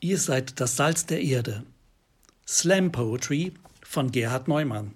Ihr seid das Salz der Erde. Slam Poetry von Gerhard Neumann.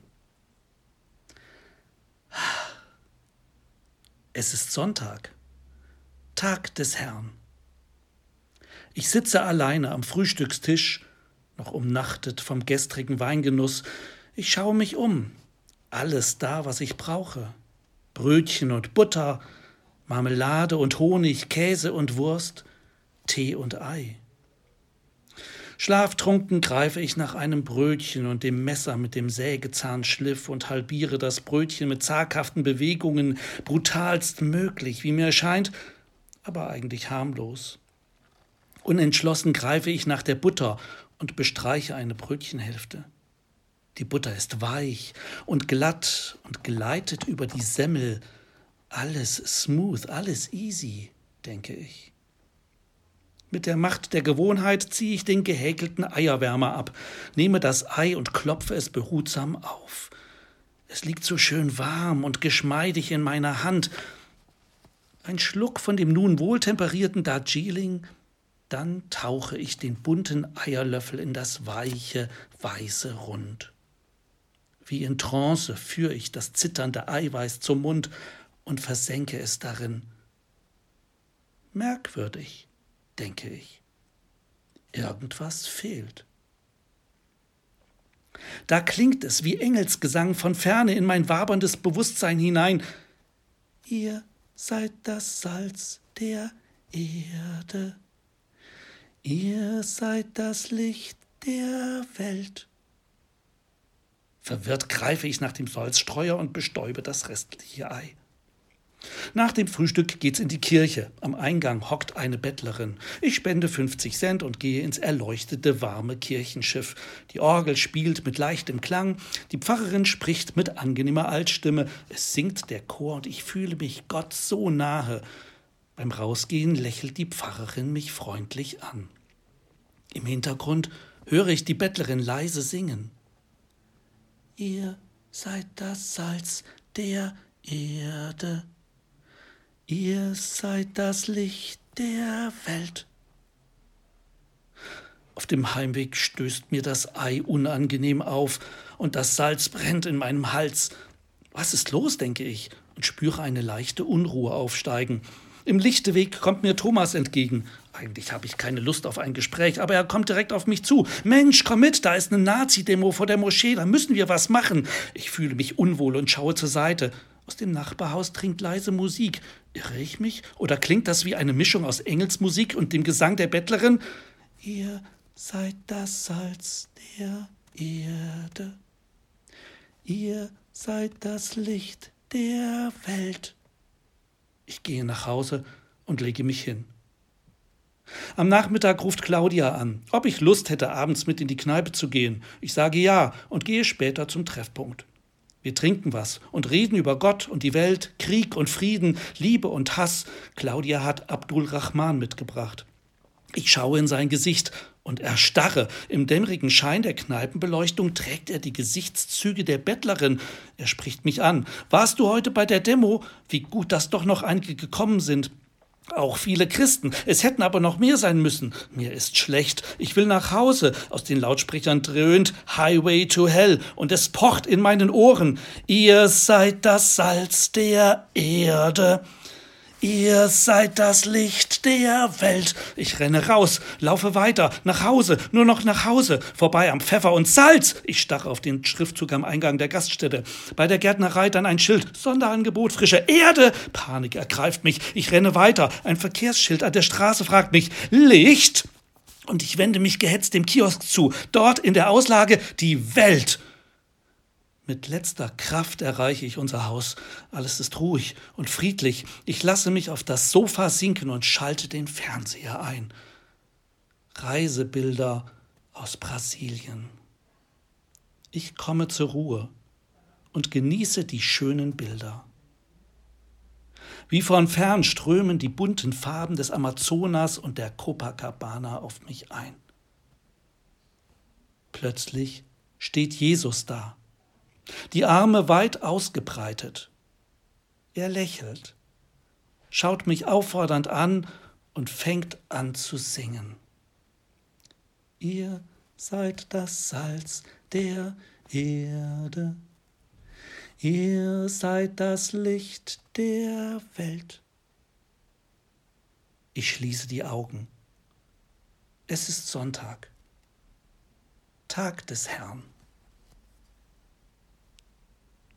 Es ist Sonntag, Tag des Herrn. Ich sitze alleine am Frühstückstisch, noch umnachtet vom gestrigen Weingenuss. Ich schaue mich um. Alles da, was ich brauche. Brötchen und Butter, Marmelade und Honig, Käse und Wurst, Tee und Ei. Schlaftrunken greife ich nach einem Brötchen und dem Messer mit dem Sägezahnschliff und halbiere das Brötchen mit zaghaften Bewegungen, brutalst möglich, wie mir scheint, aber eigentlich harmlos. Unentschlossen greife ich nach der Butter und bestreiche eine Brötchenhälfte. Die Butter ist weich und glatt und gleitet über die Semmel. Alles smooth, alles easy, denke ich. Mit der Macht der Gewohnheit ziehe ich den gehäkelten Eierwärmer ab, nehme das Ei und klopfe es behutsam auf. Es liegt so schön warm und geschmeidig in meiner Hand. Ein Schluck von dem nun wohltemperierten Darjeeling, dann tauche ich den bunten Eierlöffel in das weiche, weiße Rund. Wie in Trance führe ich das zitternde Eiweiß zum Mund und versenke es darin. Merkwürdig, denke ich. Irgendwas fehlt. Da klingt es wie Engelsgesang von ferne in mein waberndes Bewusstsein hinein. Ihr seid das Salz der Erde. Ihr seid das Licht der Welt. Verwirrt greife ich nach dem Salzstreuer und bestäube das restliche Ei. Nach dem Frühstück geht's in die Kirche. Am Eingang hockt eine Bettlerin. Ich spende 50 Cent und gehe ins erleuchtete, warme Kirchenschiff. Die Orgel spielt mit leichtem Klang. Die Pfarrerin spricht mit angenehmer Altstimme. Es singt der Chor und ich fühle mich Gott so nahe. Beim Rausgehen lächelt die Pfarrerin mich freundlich an. Im Hintergrund höre ich die Bettlerin leise singen. Ihr seid das Salz der Erde. Ihr seid das Licht der Welt. Auf dem Heimweg stößt mir das Ei unangenehm auf und das Salz brennt in meinem Hals. Was ist los, denke ich, und spüre eine leichte Unruhe aufsteigen. Im Lichteweg kommt mir Thomas entgegen. Eigentlich habe ich keine Lust auf ein Gespräch, aber er kommt direkt auf mich zu. Mensch, komm mit, da ist eine Nazi-Demo vor der Moschee, da müssen wir was machen. Ich fühle mich unwohl und schaue zur Seite. Aus dem Nachbarhaus dringt leise Musik. Irre ich mich? Oder klingt das wie eine Mischung aus Engelsmusik und dem Gesang der Bettlerin? Ihr seid das Salz der Erde. Ihr seid das Licht der Welt. Ich gehe nach Hause und lege mich hin. Am Nachmittag ruft Claudia an, ob ich Lust hätte, abends mit in die Kneipe zu gehen. Ich sage ja und gehe später zum Treffpunkt. Wir trinken was und reden über Gott und die Welt, Krieg und Frieden, Liebe und Hass. Claudia hat Abdul Rahman mitgebracht. Ich schaue in sein Gesicht und erstarre. Im dämmerigen Schein der Kneipenbeleuchtung trägt er die Gesichtszüge der Bettlerin. Er spricht mich an. Warst du heute bei der Demo? Wie gut, dass doch noch einige gekommen sind. Auch viele Christen. Es hätten aber noch mehr sein müssen. Mir ist schlecht. Ich will nach Hause. Aus den Lautsprechern dröhnt Highway to Hell und es pocht in meinen Ohren. Ihr seid das Salz der Erde. Ihr seid das Licht der Welt. Ich renne raus, laufe weiter, nach Hause, nur noch nach Hause, vorbei am Pfeffer und Salz. Ich starre auf den Schriftzug am Eingang der Gaststätte. Bei der Gärtnerei dann ein Schild, Sonderangebot, frische Erde. Panik ergreift mich, ich renne weiter. Ein Verkehrsschild an der Straße fragt mich, Licht? Und ich wende mich gehetzt dem Kiosk zu. Dort in der Auslage die Welt. Mit letzter Kraft erreiche ich unser Haus. Alles ist ruhig und friedlich. Ich lasse mich auf das Sofa sinken und schalte den Fernseher ein. Reisebilder aus Brasilien. Ich komme zur Ruhe und genieße die schönen Bilder. Wie von fern strömen die bunten Farben des Amazonas und der Copacabana auf mich ein. Plötzlich steht Jesus da. Die Arme weit ausgebreitet. Er lächelt, schaut mich auffordernd an und fängt an zu singen. Ihr seid das Salz der Erde. Ihr seid das Licht der Welt. Ich schließe die Augen. Es ist Sonntag, Tag des Herrn.